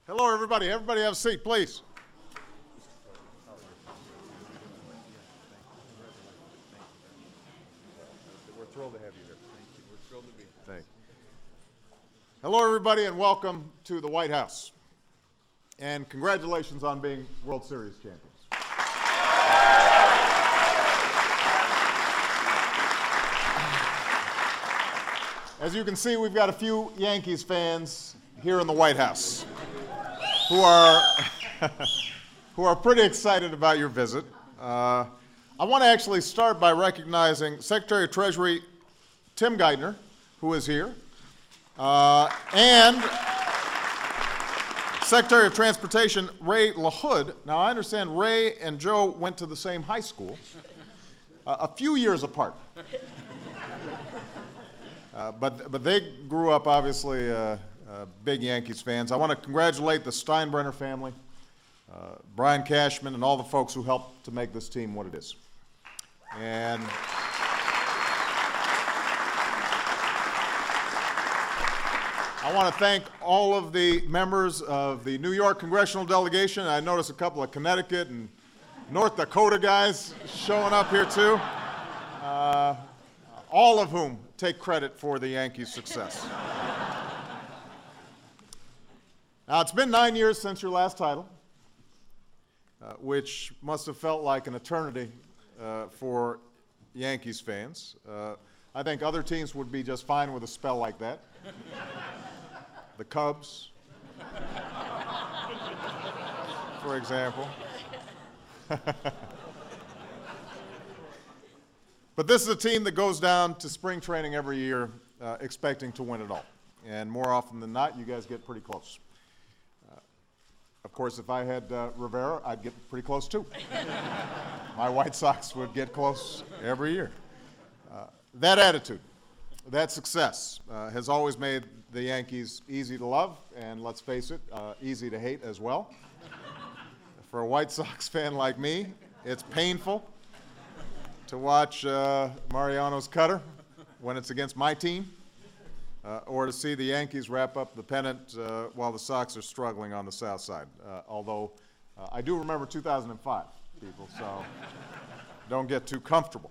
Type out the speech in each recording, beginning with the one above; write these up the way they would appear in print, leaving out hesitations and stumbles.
Hello, everybody. Everybody have a seat, please. We're thrilled to have you here. Thank you. We're thrilled to be here. Thank you. Hello, everybody, and welcome to the White House. And congratulations on being World Series champions. As you can see, we've got a few Yankees fans here in the White House who are pretty excited about your visit. I want to actually start by recognizing Secretary of Treasury Tim Geithner, who is here, and Secretary of Transportation Ray LaHood. Now, I understand Ray and Joe went to the same high school, a few years apart. But they grew up, obviously, big Yankees fans. I want to congratulate the Steinbrenner family, Brian Cashman, and all the folks who helped to make this team what it is. And I want to thank all of the members of the New York congressional delegation. I noticed a couple of Connecticut and North Dakota guys showing up here, too, all of whom take credit for the Yankees' success. Now, it's been 9 years since your last title, which must have felt like an eternity for Yankees fans. I think other teams would be just fine with a spell like that. The Cubs, for example. But this is a team that goes down to spring training every year expecting to win it all. And more often than not, you guys get pretty close. Of course, if I had Rivera, I'd get pretty close too. My White Sox would get close every year. That attitude, that success has always made the Yankees easy to love, and let's face it, easy to hate as well. For a White Sox fan like me, it's painful to watch Mariano's cutter when it's against my team, or to see the Yankees wrap up the pennant while the Sox are struggling on the south side. Although I do remember 2005, people, so don't get too comfortable.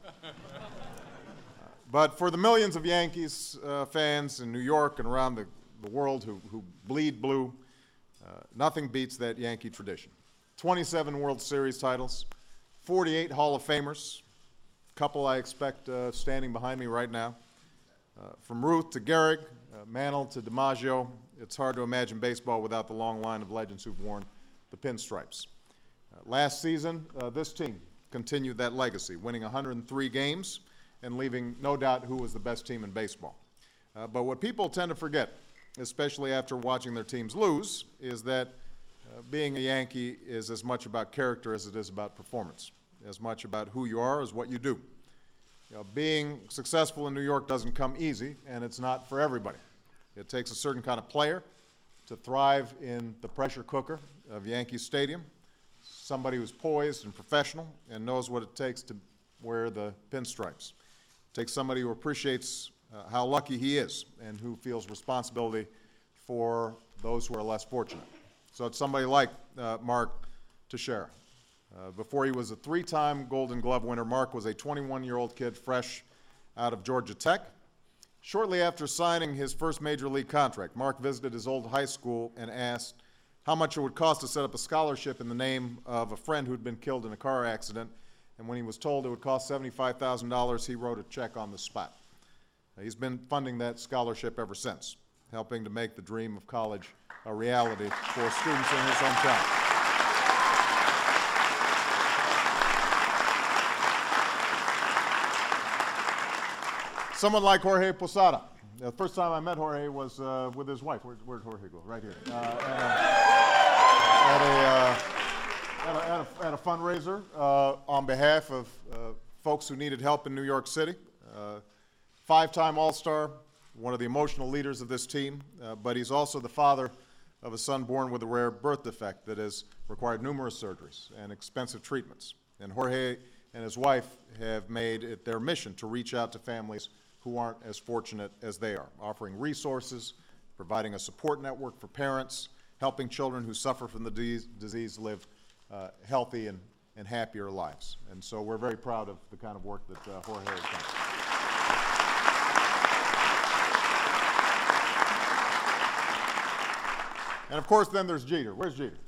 But for the millions of Yankees fans in New York and around the world who bleed blue, nothing beats that Yankee tradition. 27 World Series titles, 48 Hall of Famers, couple I expect standing behind me right now. From Ruth to Gehrig, Mantle to DiMaggio, it's hard to imagine baseball without the long line of legends who've worn the pinstripes. Last season, this team continued that legacy, winning 103 games and leaving no doubt who was the best team in baseball. But what people tend to forget, especially after watching their teams lose, is that being a Yankee is as much about character as it is about performance, as much about who you are as what you do. Being successful in New York doesn't come easy, and it's not for everybody. It takes a certain kind of player to thrive in the pressure cooker of Yankee Stadium, somebody who's poised and professional and knows what it takes to wear the pinstripes. It takes somebody who appreciates how lucky he is and who feels responsibility for those who are less fortunate. So it's somebody like Mark Teixeira. Before he was a three-time Golden Glove winner, Mark was a 21-year-old kid fresh out of Georgia Tech. Shortly after signing his first major league contract, Mark visited his old high school and asked how much it would cost to set up a scholarship in the name of a friend who'd been killed in a car accident. And when he was told it would cost $75,000, he wrote a check on the spot. He's been funding that scholarship ever since, helping to make the dream of college a reality for students in his hometown. Someone like Jorge Posada. The first time I met Jorge was with his wife. Where'd Jorge go? Right here. At a fundraiser on behalf of folks who needed help in New York City. Five-time All-Star, one of the emotional leaders of this team, but he's also the father of a son born with a rare birth defect that has required numerous surgeries and expensive treatments. And Jorge and his wife have made it their mission to reach out to families who aren't as fortunate as they are, offering resources, providing a support network for parents, helping children who suffer from the disease live healthy and happier lives. And so we're very proud of the kind of work that Jorge has done. And of course, then there's Jeter. Where's Jeter?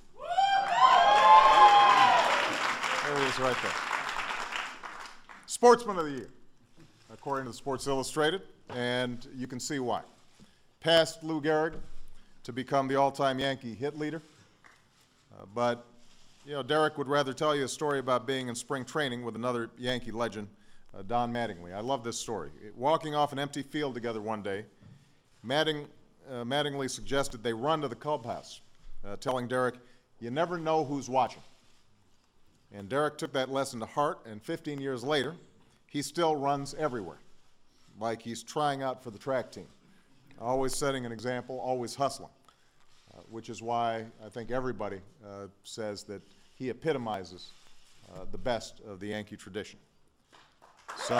There he is right there. Sportsman of the Year, according to Sports Illustrated, and you can see why. Passed Lou Gehrig to become the all-time Yankee hit leader, but you know, Derek would rather tell you a story about being in spring training with another Yankee legend, Don Mattingly. I love this story. Walking off an empty field together one day, Mattingly suggested they run to the clubhouse, telling Derek, "You never know who's watching." And Derek took that lesson to heart, and 15 years later, he still runs everywhere, like he's trying out for the track team, always setting an example, always hustling, which is why I think everybody says that he epitomizes the best of the Yankee tradition. So,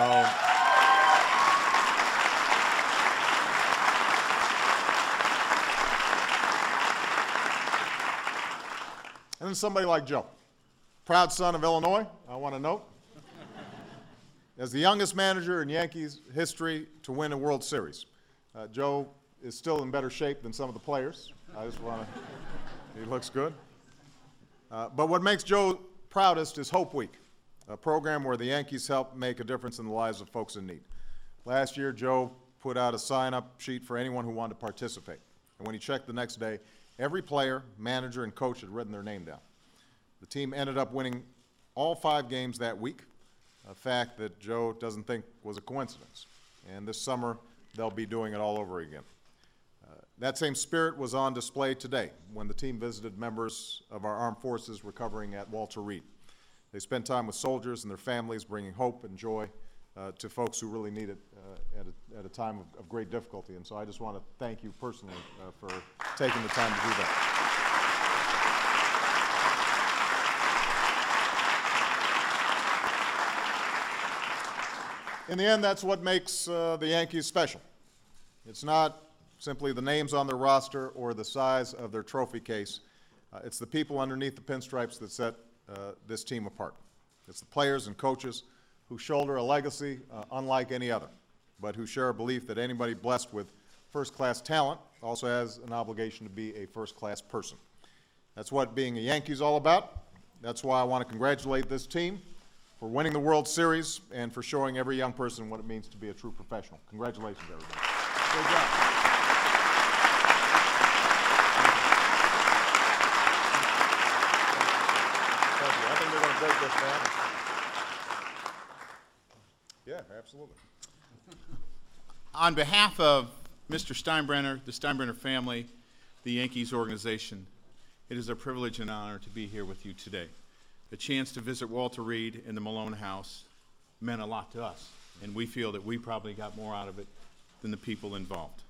and then somebody like Joe, proud son of Illinois, I want to note, as the youngest manager in Yankees history to win a World Series. Joe is still in better shape than some of the players. I just want to, he looks good. But what makes Joe proudest is Hope Week, a program where the Yankees help make a difference in the lives of folks in need. Last year, Joe put out a sign-up sheet for anyone who wanted to participate. And when he checked the next day, every player, manager, and coach had written their name down. The team ended up winning all 5 games that week, a fact that Joe doesn't think was a coincidence. And this summer, they'll be doing it all over again. That same spirit was on display today when the team visited members of our armed forces recovering at Walter Reed. They spent time with soldiers and their families, bringing hope and joy to folks who really need it at a time of great difficulty. And so I just want to thank you personally for taking the time to do that. In the end, that's what makes the Yankees special. It's not simply the names on their roster or the size of their trophy case. It's the people underneath the pinstripes that set this team apart. It's the players and coaches who shoulder a legacy unlike any other, but who share a belief that anybody blessed with first-class talent also has an obligation to be a first-class person. That's what being a Yankee is all about. That's why I want to congratulate this team for winning the World Series and for showing every young person what it means to be a true professional. Congratulations, everybody. Good job. Break this down. Yeah, absolutely. On behalf of Mr. Steinbrenner, the Steinbrenner family, the Yankees organization, it is a privilege and honor to be here with you today. The chance to visit Walter Reed in the Malone House meant a lot to us, and we feel that we probably got more out of it than the people involved.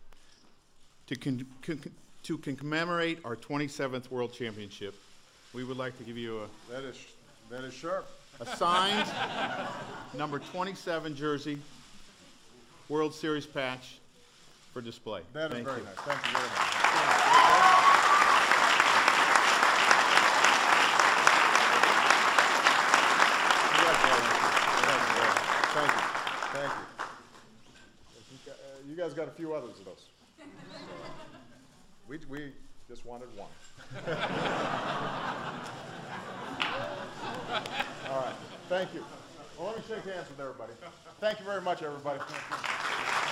To commemorate our 27th World Championship, we would like to give you That is sharp. a signed number 27 jersey, World Series patch for display. That is Thank very you. nice. Thank you very much. Thank you. Thank you. You guys got a few others of those. So, we just wanted one. All right. Thank you. Well, let me shake hands with everybody. Thank you very much, everybody.